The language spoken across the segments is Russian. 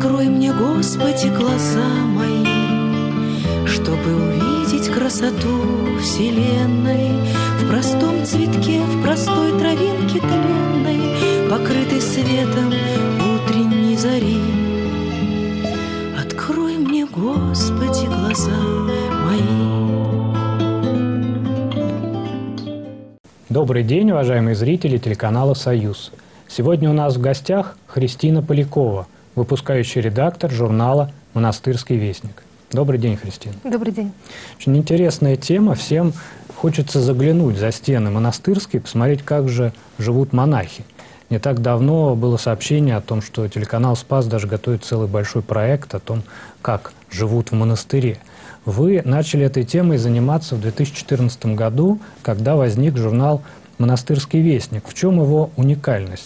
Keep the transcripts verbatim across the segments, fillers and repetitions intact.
Открой мне, Господи, глаза мои, чтобы увидеть красоту вселенной в простом цветке, в простой травинке тленной, покрытой светом утренней зари. Открой мне, Господи, глаза мои. Добрый день, уважаемые зрители телеканала «Союз». Сегодня у нас в гостях Христина Полякова, выпускающий редактор журнала «Монастырский вестник». Добрый день, Христина. Добрый день. Очень интересная тема. Всем хочется заглянуть за стены монастырские, посмотреть, как же живут монахи. Не так давно было сообщение о том, что телеканал «Спас» даже готовит целый большой проект о том, как живут в монастыре. Вы начали этой темой заниматься в две тысячи четырнадцатом году, когда возник журнал «Монастырский вестник». В чем его уникальность?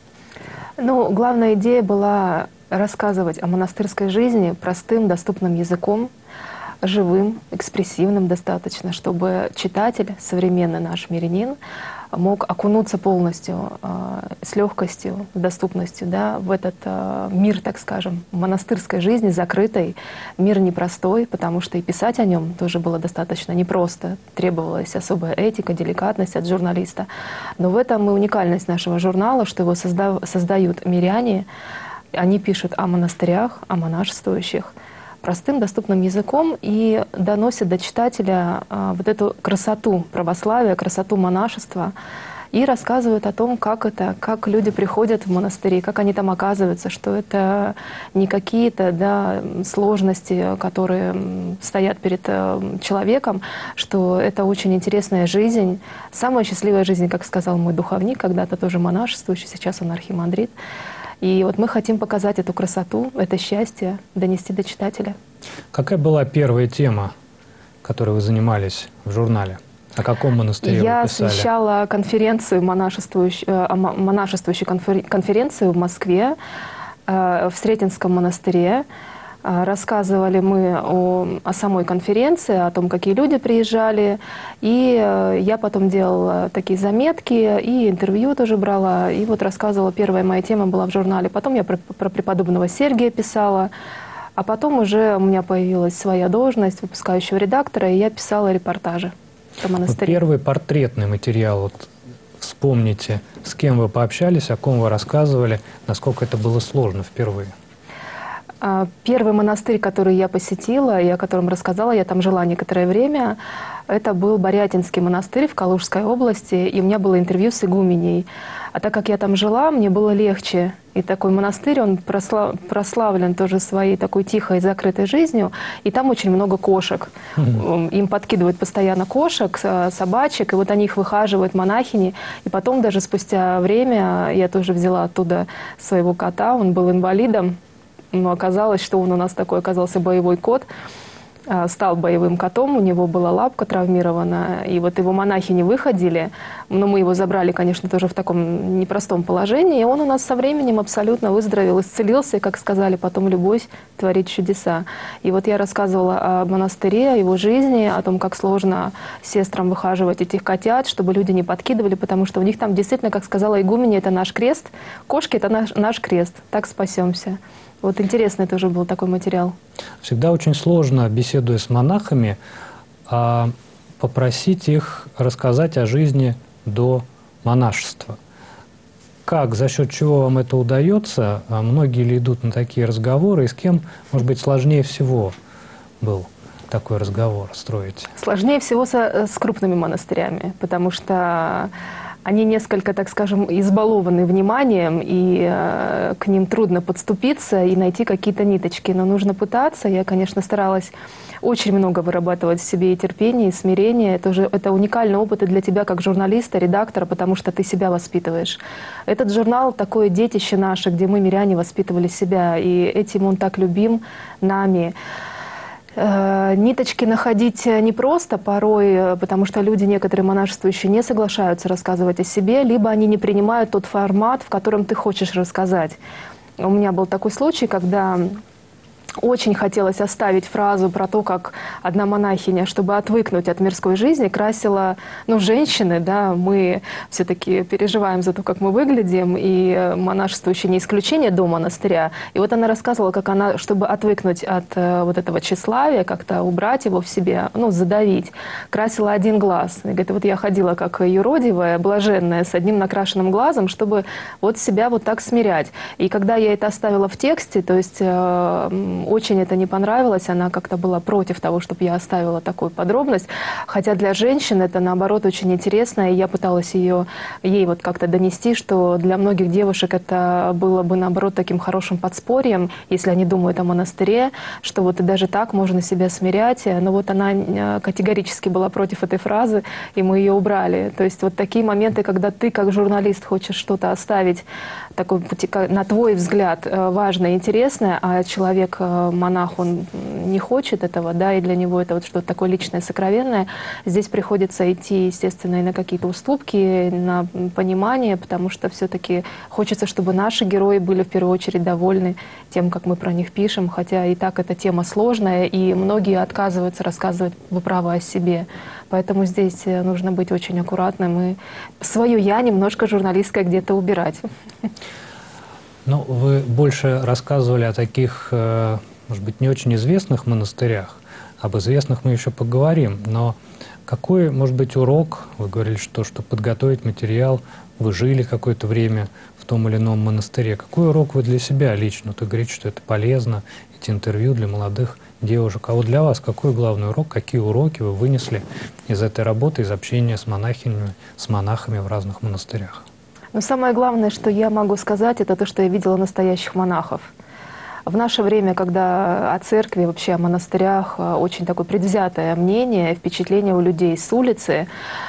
Ну, главная идея была рассказывать о монастырской жизни простым, доступным языком, живым, экспрессивным достаточно, чтобы читатель, современный наш мирянин, мог окунуться полностью, э, с легкостью, с доступностью, да, в этот э, мир, так скажем, монастырской жизни, закрытой, мир непростой, потому что и писать о нем тоже было достаточно непросто. Требовалась особая этика, деликатность от журналиста. Но в этом и уникальность нашего журнала, что его созда создают миряне. Они пишут о монастырях, о монашествующих, простым, доступным языком и доносят до читателя а, вот эту красоту православия, красоту монашества и рассказывают о том, как это, как люди приходят в монастыри, как они там оказываются, что это не какие-то, да, сложности, которые стоят перед э, человеком, что это очень интересная жизнь, самая счастливая жизнь, как сказал мой духовник, когда-то тоже монашествующий, сейчас он архимандрит. И вот мы хотим показать эту красоту, это счастье, донести до читателя. Какая была первая тема, которой вы занимались в журнале? О каком монастыре Я вы писали? Я освещала конференцию, монашествующую, монашествующую конференцию в Москве, в Сретенском монастыре. Рассказывали мы о, о самой конференции, о том, какие люди приезжали. И я потом делала такие заметки, и интервью тоже брала. И вот рассказывала, первая моя тема была в журнале. Потом я про, про преподобного Сергия писала. А потом уже у меня появилась своя должность выпускающего редактора, и я писала репортажи про монастырь. Первый портретный материал, вот вспомните, с кем вы пообщались, о ком вы рассказывали, насколько это было сложно впервые. Первый монастырь, который я посетила и о котором рассказала, я там жила некоторое время, это был Борятинский монастырь в Калужской области, и у меня было интервью с игуменей. А так как я там жила, мне было легче. И такой монастырь, он прослав... прославлен тоже своей такой тихой, закрытой жизнью, и там очень много кошек. Mm-hmm. Им подкидывают постоянно кошек, собачек, и вот они их выхаживают, монахини. И потом даже спустя время я тоже взяла оттуда своего кота, он был инвалидом. Но оказалось, что он у нас такой оказался боевой кот, стал боевым котом, у него была лапка травмирована, и вот его монахи не выходили, но мы его забрали, конечно, тоже в таком непростом положении, и он у нас со временем абсолютно выздоровел, исцелился, и, как сказали, потом любовь творит чудеса. И вот я рассказывала о монастыре, о его жизни, о том, как сложно сестрам выхаживать этих котят, чтобы люди не подкидывали, потому что у них там действительно, как сказала игуменя, это наш крест, кошки — это наш, наш крест, так спасемся. Вот интересный тоже был такой материал. Всегда очень сложно, беседуя с монахами, попросить их рассказать о жизни до монашества. Как, за счет чего вам это удается? Многие ли идут на такие разговоры? И с кем, может быть, сложнее всего был такой разговор строить? Сложнее всего со, с крупными монастырями, потому что они несколько, так скажем, избалованы вниманием, и э, к ним трудно подступиться и найти какие-то ниточки. Но нужно пытаться. Я, конечно, старалась очень много вырабатывать в себе и терпения, и смирения. Это, уже, это уникальный опыт и для тебя, как журналиста, редактора, потому что ты себя воспитываешь. Этот журнал — такое детище наше, где мы, миряне, воспитывали себя. И этим он так любим нами. Ниточки находить непросто порой, потому что люди, некоторые монашествующие, не соглашаются рассказывать о себе, либо они не принимают тот формат, в котором ты хочешь рассказать. У меня был такой случай, когда очень хотелось оставить фразу про то, как одна монахиня, чтобы отвыкнуть от мирской жизни, красила, ну, женщины, да, мы все-таки переживаем за то, как мы выглядим, и монашество еще не исключение до монастыря. И вот она рассказывала, как она, чтобы отвыкнуть от э, вот этого тщеславия, как-то убрать его в себе, ну, задавить, красила один глаз. И говорит, вот я ходила как юродивая, блаженная, с одним накрашенным глазом, чтобы вот себя вот так смирять. И когда я это оставила в тексте, то есть э, очень это не понравилось, она как-то была против того, чтобы я оставила такую подробность, хотя для женщин это, наоборот, очень интересно, и я пыталась ее, ей вот как-то донести, что для многих девушек это было бы, наоборот, таким хорошим подспорьем, если они думают о монастыре, что вот и даже так можно себя смирять, но вот она категорически была против этой фразы, и мы ее убрали. То есть вот такие моменты, когда ты, как журналист, хочешь что-то оставить, такой, на твой взгляд, важное и интересное, а человек, монах, он не хочет этого, да, и для него это вот что-то такое личное, сокровенное. Здесь приходится идти, естественно, и на какие-то уступки, на понимание, потому что все-таки хочется, чтобы наши герои были в первую очередь довольны тем, как мы про них пишем, хотя и так эта тема сложная, и многие отказываются рассказывать, вы правы, о себе. Поэтому здесь нужно быть очень аккуратным и свое «я» немножко журналистское где-то убирать. Ну, вы больше рассказывали о таких, может быть, не очень известных монастырях. Об известных мы еще поговорим. Но какой, может быть, урок, вы говорили, что, что подготовить материал, вы жили какое-то время в том или ином монастыре. Какой урок вы для себя лично? Ты говорите, что это полезно, эти интервью для молодых девушек. А вот для вас какой главный урок, какие уроки вы вынесли из этой работы, из общения с монахинями, с монахами в разных монастырях? Но самое главное, что я могу сказать, это то, что я видела настоящих монахов. В наше время, когда о церкви, вообще о монастырях очень такое предвзятое мнение, впечатление у людей с улицы,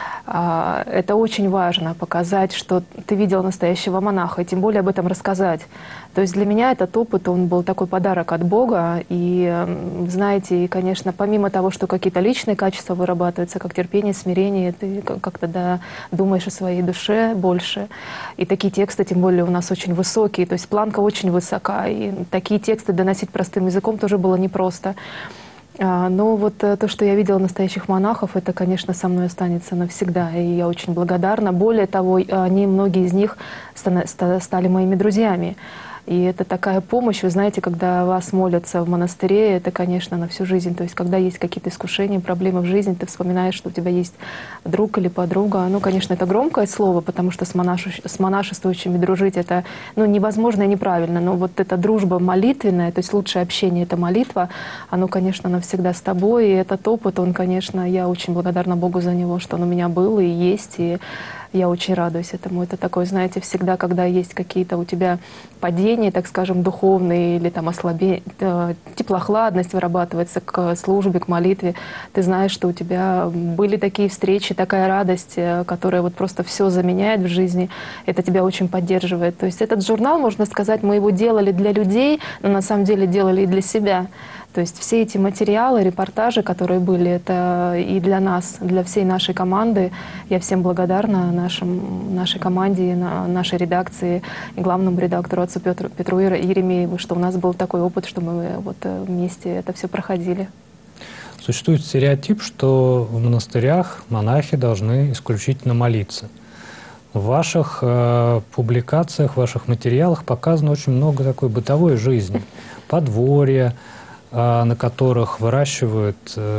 это очень важно показать, что ты видел настоящего монаха, и тем более об этом рассказать. То есть для меня этот опыт, он был такой подарок от Бога. И, знаете, и, конечно, помимо того, что какие-то личные качества вырабатываются, как терпение, смирение, ты как-то, да, думаешь о своей душе больше. И такие тексты, тем более, у нас очень высокие, то есть планка очень высока. И такие тексты доносить простым языком тоже было непросто. Но вот то, что я видела настоящих монахов, это, конечно, со мной останется навсегда. И я очень благодарна. Более того, они, многие из них стали моими друзьями. И это такая помощь, вы знаете, когда вас молятся в монастыре, это, конечно, на всю жизнь. То есть, когда есть какие-то искушения, проблемы в жизни, ты вспоминаешь, что у тебя есть друг или подруга. Ну, конечно, это громкое слово, потому что с, монаш... с монашествующими дружить это, ну, невозможно и неправильно. Но вот эта дружба молитвенная, то есть лучшее общение — это молитва, оно, конечно, навсегда с тобой. И этот опыт, он, конечно, я очень благодарна Богу за него, что он у меня был и есть. И я очень радуюсь этому. Это такое, знаете, всегда, когда есть какие-то у тебя падения, так скажем, духовные или там ослабление, теплохладность вырабатывается к службе, к молитве, ты знаешь, что у тебя были такие встречи, такая радость, которая вот просто все заменяет в жизни, это тебя очень поддерживает. То есть этот журнал, можно сказать, мы его делали для людей, но на самом деле делали и для себя. То есть все эти материалы, репортажи, которые были, это и для нас, для всей нашей команды. Я всем благодарна, нашим, нашей команде, нашей редакции и главному редактору, отцу Петру, Петру Еремееву, что у нас был такой опыт, что мы вот вместе это все проходили. Существует стереотип, что в монастырях монахи должны исключительно молиться. В ваших э, публикациях, в ваших материалах показано очень много такой бытовой жизни, подворья, на которых выращивают,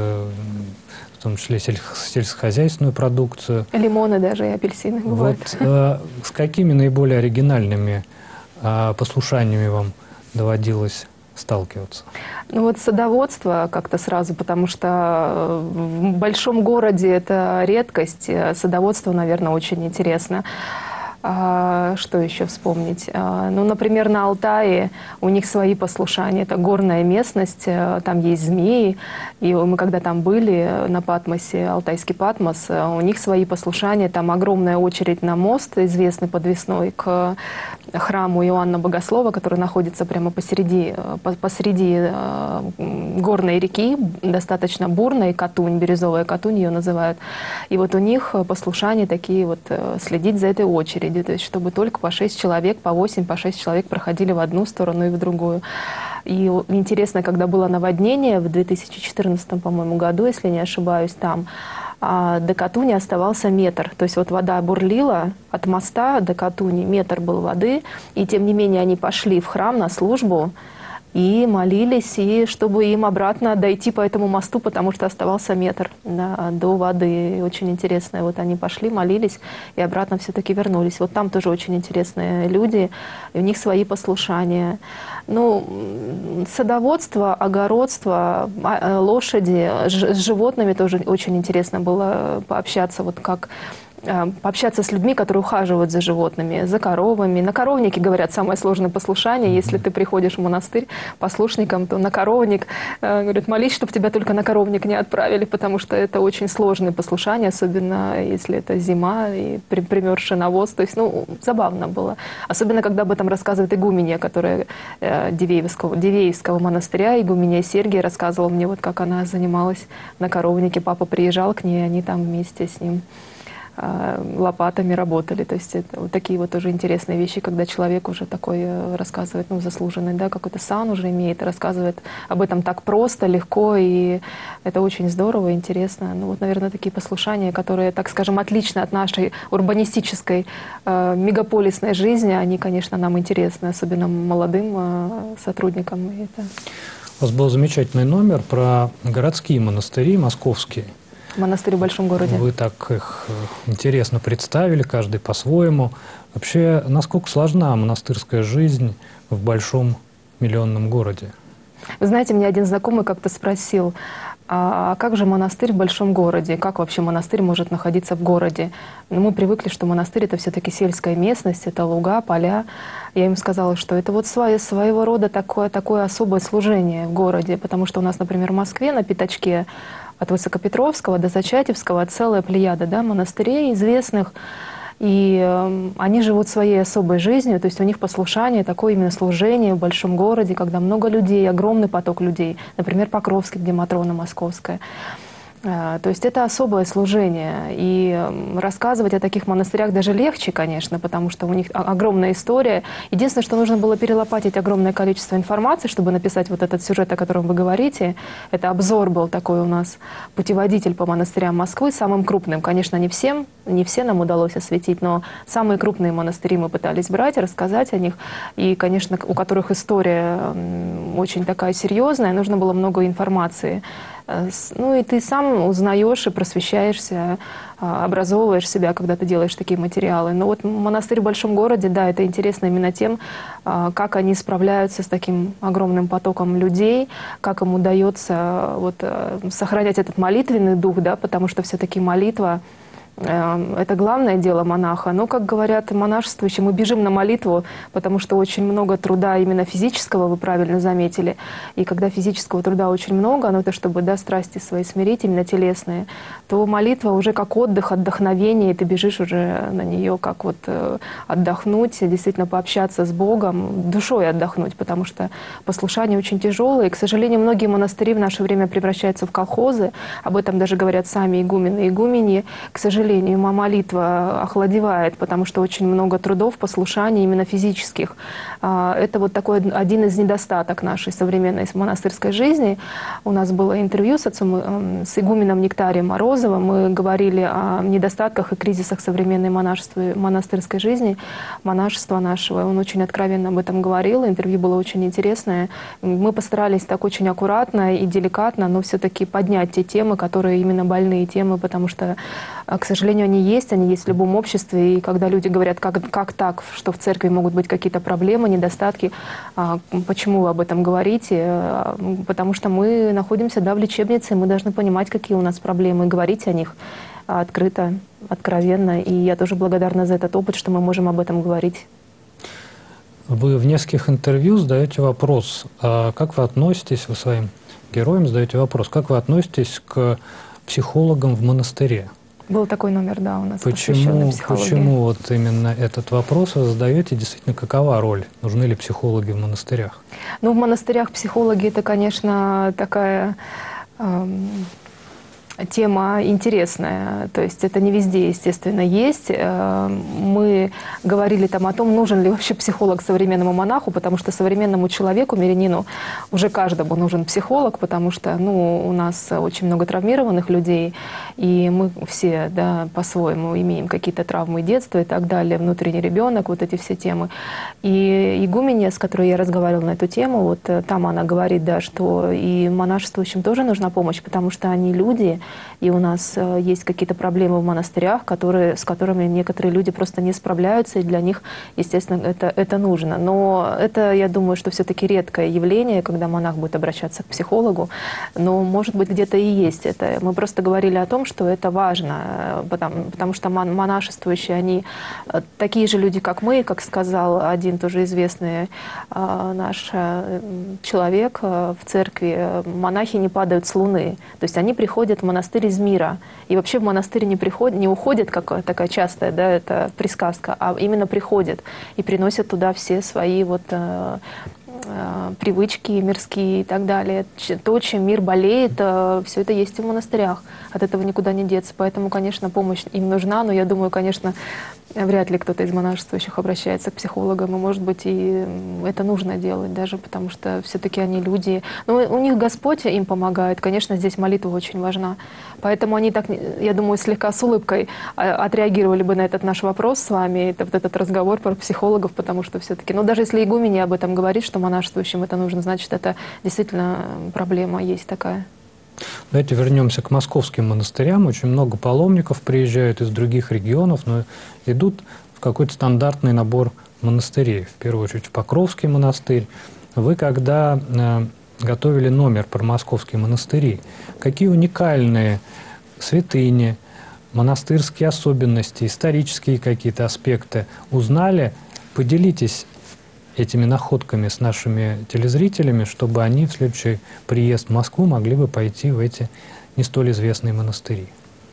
в том числе, сельскохозяйственную продукцию. Лимоны даже и апельсины бывают. Вот, с какими наиболее оригинальными послушаниями вам доводилось сталкиваться? Ну вот садоводство как-то сразу, потому что в большом городе это редкость. Садоводство, наверное, очень интересно. А, что еще вспомнить? А, ну, например, на Алтае у них свои послушания. Это горная местность, там есть змеи. И мы когда там были на Патмосе, Алтайский Патмос, у них свои послушания. Там огромная очередь на мост, известный подвесной, к храму Иоанна Богослова, который находится прямо посреди, посреди горной реки, достаточно бурной, Катунь, бирюзовая Катунь ее называют. И вот у них послушания такие вот, следить за этой очередью. То есть, чтобы только по шесть человек, по восемь, по шесть человек проходили в одну сторону и в другую. И интересно, когда было наводнение в две тысячи четырнадцатом, по-моему, году, если не ошибаюсь, там а до Катуни оставался метр. То есть вот вода бурлила от моста до Катуни, метр был воды, и тем не менее они пошли в храм на службу и молились, и чтобы им обратно дойти по этому мосту, потому что оставался метр, да, до воды. И очень интересно. Вот они пошли, молились, и обратно все-таки вернулись. Вот там тоже очень интересные люди, и у них свои послушания. Ну, садоводство, огородство, лошади, с животными тоже очень интересно было пообщаться, вот как пообщаться с людьми, которые ухаживают за животными, за коровами. На коровнике, говорят, самое сложное послушание. Если ты приходишь в монастырь послушником, то на коровник, э, говорят, молись, чтобы тебя только на коровник не отправили, потому что это очень сложное послушание, особенно если это зима и при, примерзший навоз. То есть, ну, забавно было. Особенно, когда об этом рассказывает игуменья, которая э, Дивеевского, Дивеевского монастыря, игуменья Сергия, рассказывала мне, вот как она занималась на коровнике. Папа приезжал к ней, они там вместе с ним лопатами работали. То есть это вот такие вот тоже интересные вещи, когда человек уже такой рассказывает, ну, заслуженный, да, какой-то сан уже имеет, рассказывает об этом так просто, легко, и это очень здорово, интересно. Ну, вот, наверное, такие послушания, которые, так скажем, отличны от нашей урбанистической э, мегаполисной жизни, они, конечно, нам интересны, особенно молодым э, сотрудникам. И это... У вас был замечательный номер про городские монастыри московские. Монастырь в большом городе. Вы так их интересно представили, каждый по-своему. Вообще, насколько сложна монастырская жизнь в большом миллионном городе? Вы знаете, мне один знакомый как-то спросил, а как же монастырь в большом городе? Как вообще монастырь может находиться в городе? Ну, мы привыкли, что монастырь — это все-таки сельская местность, это луга, поля. Я им сказала, что это вот свое, своего рода такое, такое особое служение в городе, потому что у нас, например, в Москве на Пятачке от Высокопетровского до Зачатевского целая плеяда, да, монастырей известных, и э, они живут своей особой жизнью, то есть у них послушание, такое именно служение в большом городе, когда много людей, огромный поток людей, например, Покровский, где Матрона Московская. То есть это особое служение. И рассказывать о таких монастырях даже легче, конечно, потому что у них огромная история. Единственное, что нужно было перелопатить огромное количество информации, чтобы написать вот этот сюжет, о котором вы говорите. Это обзор был такой у нас, путеводитель по монастырям Москвы, самым крупным. Конечно, не всем, не все нам удалось осветить, но самые крупные монастыри мы пытались брать, рассказать о них. И, конечно, у которых история очень такая серьезная, нужно было много информации. Ну и ты сам узнаешь и просвещаешься, образовываешь себя, когда ты делаешь такие материалы. Но вот монастырь в большом городе, да, это интересно именно тем, как они справляются с таким огромным потоком людей, как им удается вот сохранять этот молитвенный дух, да, потому что все-таки молитва — это главное дело монаха. Но, как говорят монашествующие, мы бежим на молитву, потому что очень много труда именно физического, вы правильно заметили. И когда физического труда очень много, ну это чтобы, да, страсти свои смирить, именно телесные, то молитва уже как отдых, отдохновение, и ты бежишь уже на нее, как вот отдохнуть, действительно пообщаться с Богом, душой отдохнуть, потому что послушание очень тяжелое. И, к сожалению, многие монастыри в наше время превращаются в колхозы. Об этом даже говорят сами игумены и игумени. К сожалению, молитва охладевает, потому что очень много трудов, послушаний именно физических. Это вот такой один из недостатков нашей современной монастырской жизни. У нас было интервью с отцом, с игуменом Нектарием Морозовым. Мы говорили о недостатках и кризисах современной монастырской жизни, монашества нашего. Он очень откровенно об этом говорил. Интервью было очень интересное. Мы постарались так очень аккуратно и деликатно, но все-таки поднять те темы, которые именно больные темы, потому что, к сожалению, они есть, они есть в любом обществе. И когда люди говорят, как, как так, что в церкви могут быть какие-то проблемы, недостатки, почему вы об этом говорите? Потому что мы находимся, да, в лечебнице, и мы должны понимать, какие у нас проблемы, и говорить о них открыто, откровенно. И я тоже благодарна за этот опыт, что мы можем об этом говорить. Вы в нескольких интервью задаете вопрос, а как вы относитесь, вы своим героям задаете вопрос, как вы относитесь к психологам в монастыре? Был такой номер, да, у нас посвященный психологии. Почему вот именно этот вопрос вы задаете? Действительно, какова роль? Нужны ли психологи в монастырях? Ну, в монастырях психологи — это, конечно, такая... Эм, Тема интересная, то есть это не везде, естественно, есть. Мы говорили там о том, нужен ли вообще психолог современному монаху, потому что современному человеку, мирянину, уже каждому нужен психолог, потому что ну, у нас очень много травмированных людей, и мы все да, по-своему имеем какие-то травмы детства и так далее, внутренний ребенок, вот эти все темы. И игуменья, с которой я разговаривала на эту тему, вот там она говорит, да, что и монашествующим тоже нужна помощь, потому что они люди, и у нас есть какие-то проблемы в монастырях, которые, с которыми некоторые люди просто не справляются, и для них, естественно, это, это нужно. Но это, я думаю, что все-таки редкое явление, когда монах будет обращаться к психологу, но, может быть, где-то и есть это. Мы просто говорили о том, что это важно, потому, потому что монашествующие, они такие же люди, как мы, как сказал один тоже известный наш человек в церкви, монахи не падают с луны. То есть они приходят в монастырь из мира. И вообще в монастырь не, приходят, не уходят, как такая частая, да, это присказка, а именно приходят и приносят туда все свои вот э, э, привычки мирские и так далее. То, чем мир болеет, э, все это есть и в монастырях. От этого никуда не деться. Поэтому, конечно, помощь им нужна, но я думаю, конечно, вряд ли кто-то из монашествующих обращается к психологам, и, может быть, и это нужно делать даже, потому что все-таки они люди. Но у них Господь им помогает. Конечно, здесь молитва очень важна. Поэтому они так, я думаю, слегка с улыбкой отреагировали бы на этот наш вопрос с вами, это, вот этот разговор про психологов, потому что все-таки, ну, даже если игуменья об этом говорит, что монашествующим это нужно, значит, это действительно проблема есть такая. Давайте вернемся к московским монастырям. Очень много паломников приезжают из других регионов, но идут в какой-то стандартный набор монастырей. В первую очередь в Покровский монастырь. Вы когда э, готовили номер про московские монастыри, какие уникальные святыни, монастырские особенности, исторические какие-то аспекты узнали? Поделитесь этими находками с нашими телезрителями, чтобы они в следующий приезд в Москву могли бы пойти в эти не столь известные монастыри.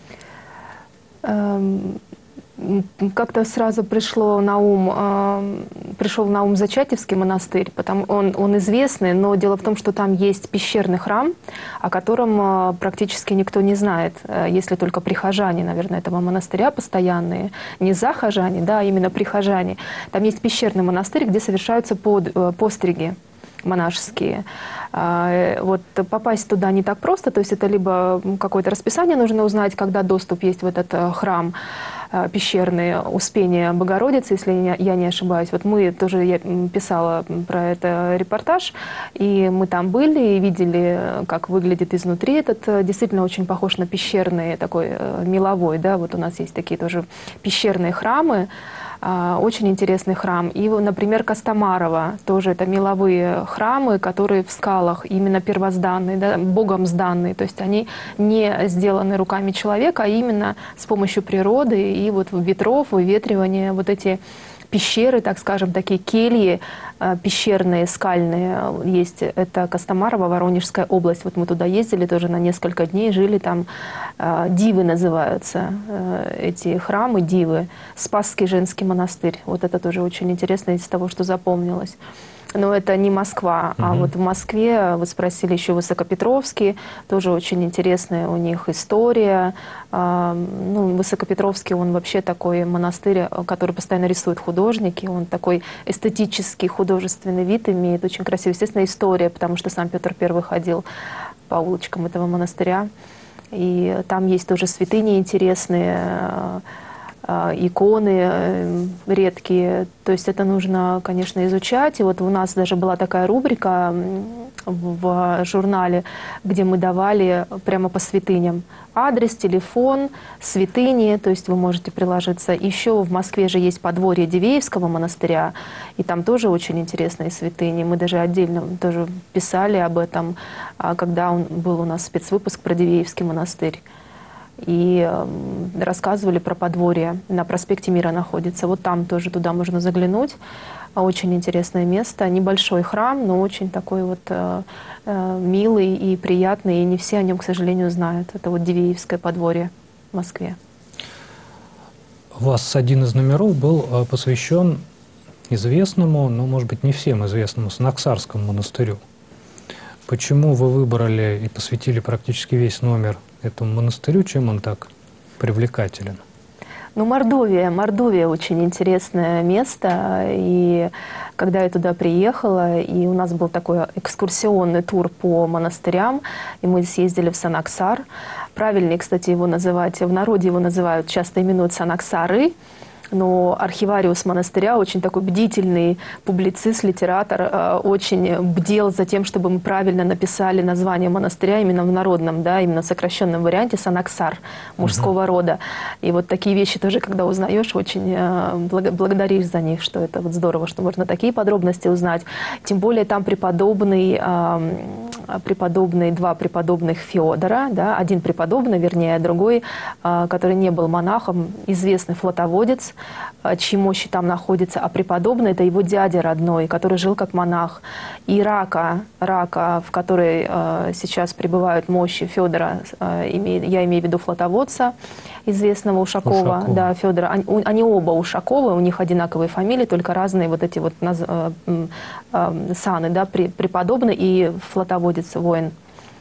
Как-то сразу пришло на ум, пришел на ум Зачатевский монастырь, потому он, он известный, но дело в том, что там есть пещерный храм, о котором практически никто не знает, если только прихожане, наверное, этого монастыря постоянные, не захожане, да, а именно прихожане. Там есть пещерный монастырь, где совершаются под, постриги монашеские. Вот попасть туда не так просто, то есть это либо какое-то расписание нужно узнать, когда доступ есть в этот храм пещерный, Успение Богородицы, если я не ошибаюсь. Вот мы тоже, я писала про это репортаж, и мы там были и видели, как выглядит изнутри этот, действительно очень похож на пещерный, такой меловой, да, вот у нас есть такие тоже пещерные храмы, очень интересный храм. И, например, Костомарова, тоже это меловые храмы, которые в скалах именно первозданные, да, Богом сданные. То есть они не сделаны руками человека, а именно с помощью природы и вот ветров, выветривания, вот эти пещеры, так скажем, такие кельи пещерные, скальные есть. Это Костомарова, Воронежская область. Вот мы туда ездили тоже на несколько дней, жили там. Дивы называются эти храмы, Дивы. Спасский женский монастырь. Вот это тоже очень интересно из того, что запомнилось. Но это не Москва, а угу. Вот в Москве, вы спросили еще Высокопетровский, тоже очень интересная у них история. Ну, Высокопетровский, он вообще такой монастырь, который постоянно рисуют художники, он такой эстетический, художественный вид имеет, очень красивый. Естественно, история, потому что сам Петр Первый ходил по улочкам этого монастыря. И там есть тоже святыни интересные, иконы редкие, то есть это нужно, конечно, изучать. И вот у нас даже была такая рубрика в журнале, где мы давали прямо по святыням адрес, телефон, святыни, то есть вы можете приложиться. Еще в Москве же есть подворье Дивеевского монастыря, и там тоже очень интересные святыни. Мы даже отдельно тоже писали об этом, когда он был у нас спецвыпуск про Дивеевский монастырь. И э, рассказывали про подворье. На проспекте Мира находится. Вот там тоже туда можно заглянуть. Очень интересное место. Небольшой храм, но очень такой вот э, э, милый и приятный. И не все о нем, к сожалению, знают. Это вот Дивеевское подворье в Москве. У вас один из номеров был посвящен известному, но, может быть, не всем известному Санаксарскому монастырю. Почему вы выбрали и посвятили практически весь номер этому монастырю? Чем он так привлекателен? Ну, Мордовия. Мордовия очень интересное место. И когда я туда приехала, и у нас был такой экскурсионный тур по монастырям, и мы съездили в Санаксар. Правильнее, кстати, его называть, в народе его называют, часто именуют Санаксары. Но архивариус монастыря, очень такой бдительный публицист, литератор, очень бдел за тем, чтобы мы правильно написали название монастыря именно в народном, да, именно в сокращенном варианте Санаксар, мужского [S2] Uh-huh. [S1] Рода. И вот такие вещи тоже, когда узнаешь, очень благодаришь за них, что это вот здорово, что можно такие подробности узнать. Тем более там преподобный, преподобный два преподобных Феодора, да, один преподобный, вернее, другой, который не был монахом, известный флотоводец, чьи мощи там находятся, а преподобный — это его дядя родной, который жил как монах. И Рака, Рака, в которой э, сейчас пребывают мощи Федора, э, имею, я имею в виду флотоводца, известного Ушакова, Ушакова. Да, Федора. Они, они оба Ушаковы, у них одинаковые фамилии, только разные вот эти вот наз, э, э, саны, да, преподобный и флотоводец, воин.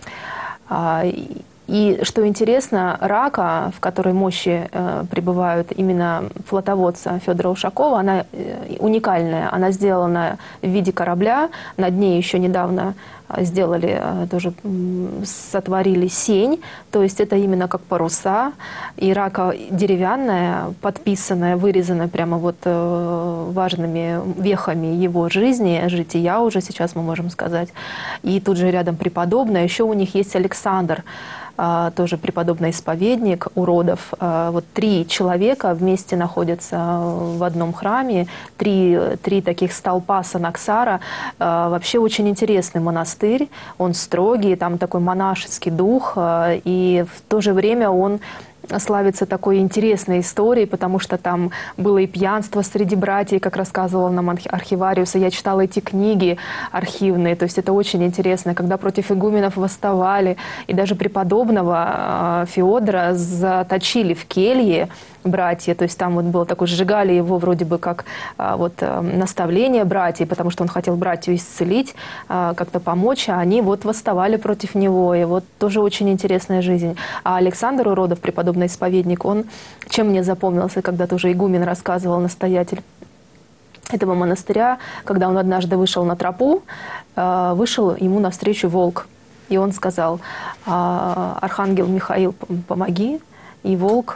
А, И что интересно, Рака, в которой мощи э, пребывают именно флотоводца Федора Ушакова, она э, уникальная. Она сделана в виде корабля. На дне еще недавно сделали, э, тоже э, сотворили сень. То есть это именно как паруса. И Рака деревянная, подписанная, вырезанная прямо вот э, важными вехами его жизни, жития уже сейчас мы можем сказать. И тут же рядом преподобная. Еще у них есть Александр, тоже преподобный исповедник уродов. Вот три человека вместе находятся в одном храме, три, три таких столпа Санаксара. Вообще очень интересный монастырь, он строгий, там такой монашеский дух, и в то же время он славится такой интересной историей, потому что там было и пьянство среди братьев, как рассказывал нам архивариус, и я читала эти книги архивные, то есть это очень интересно, когда против игуменов восставали, и даже преподобного Феодора заточили в келье братья, то есть там вот было такое, сжигали его вроде бы как вот наставление братьев, потому что он хотел братью исцелить, как-то помочь, а они вот восставали против него, и вот тоже очень интересная жизнь. А Александр Уродов, преподобный исповедник, он чем мне запомнился, когда тоже игумен рассказывал, настоятель этого монастыря, когда он однажды вышел на тропу, вышел ему навстречу волк, и он сказал: «Архангел Михаил, помоги», и волк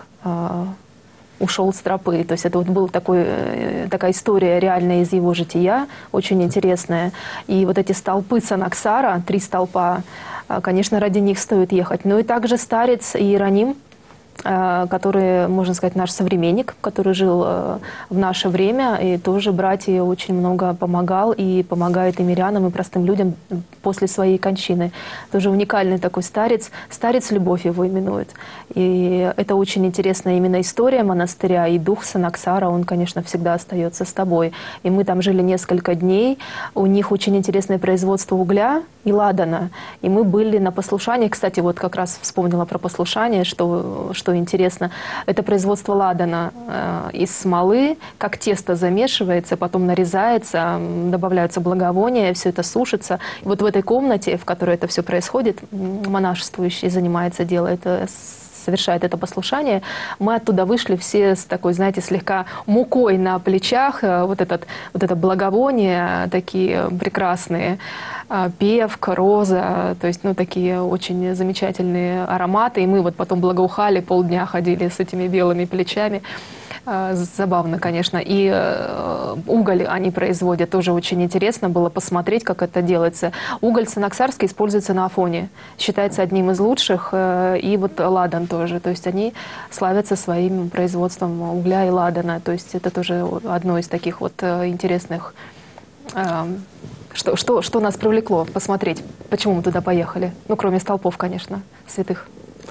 ушел с тропы. То есть это вот была такой, такая история реальная из его жития, очень интересная. И вот эти столпы Санаксара, три столпа, конечно, ради них стоит ехать. Ну и также старец Иероним, который, можно сказать, наш современник, который жил в наше время, и тоже братья очень много помогал, и помогает и мирянам, и простым людям после своей кончины. Тоже уникальный такой старец. Старец Любовь его именует. И это очень интересная именно история монастыря, и дух Санаксара, он, конечно, всегда остается с тобой. И мы там жили несколько дней, у них очень интересное производство угля и ладана. И мы были на послушании, кстати, вот как раз вспомнила про послушание, что, что интересно, это производство ладана э, из смолы, как тесто замешивается, потом нарезается, добавляются благовония, все это сушится. И вот в этой комнате, в которой это все происходит, монашествующий занимается, делает, совершает это послушание, мы оттуда вышли все с такой, знаете, слегка мукой на плечах, вот, этот, вот это благовоние, такие прекрасные, певка, роза, то есть, ну, такие очень замечательные ароматы, и мы вот потом благоухали, полдня ходили с этими белыми плечами. Забавно, конечно. И уголь они производят, тоже очень интересно было посмотреть, как это делается. Уголь санаксарский используется на Афоне, считается одним из лучших, и вот ладан тоже. То есть они славятся своим производством угля и ладана. То есть это тоже одно из таких вот интересных... Что, что, что нас привлекло посмотреть, почему мы туда поехали? Ну, кроме столпов, конечно, святых.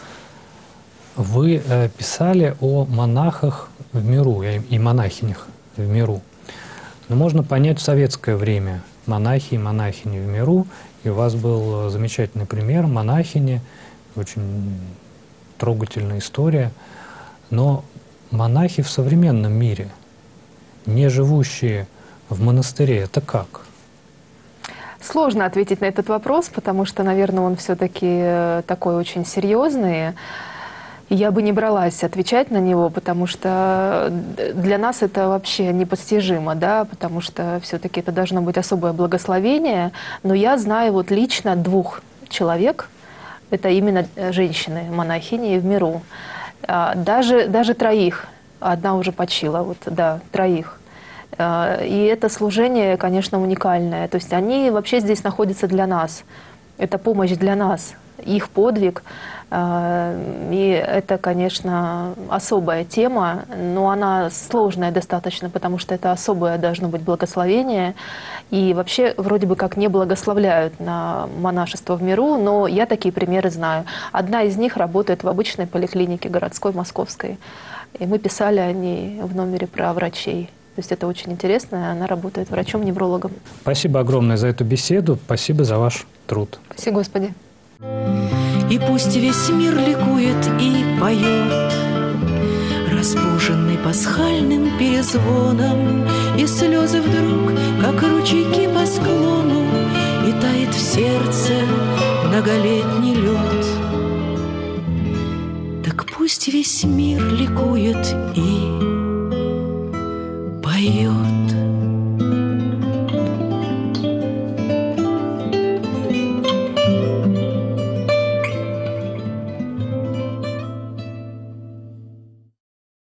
Вы э, писали о монахах в миру и монахинях в миру. Но можно понять в советское время монахи и монахини в миру. И у вас был замечательный пример монахини, очень трогательная история. Но монахи в современном мире, не живущие в монастыре, это как? Сложно ответить на этот вопрос, потому что, наверное, он все-таки такой очень серьезный. И я бы не бралась отвечать на него, потому что для нас это вообще непостижимо, да, потому что все-таки это должно быть особое благословение. Но я знаю вот лично двух человек, это именно женщины, монахини в миру. Даже, даже троих, одна уже почила, вот, да, троих. И это служение, конечно, уникальное. То есть они вообще здесь находятся для нас. Это помощь для нас, их подвиг. И это, конечно, особая тема, но она сложная достаточно, потому что это особое должно быть благословение. И вообще вроде бы как не благословляют на монашество в миру, но я такие примеры знаю. Одна из них работает в обычной поликлинике городской, московской. И мы писали о ней в номере про врачей. То есть это очень интересно, она работает врачом-неврологом. Спасибо огромное за эту беседу, спасибо за ваш труд. Спасибо, Господи. И пусть весь мир ликует и поет, разбуженный пасхальным перезвоном, и слезы вдруг, как ручейки по склону, и тает в сердце многолетний лед. Так пусть весь мир ликует и поет.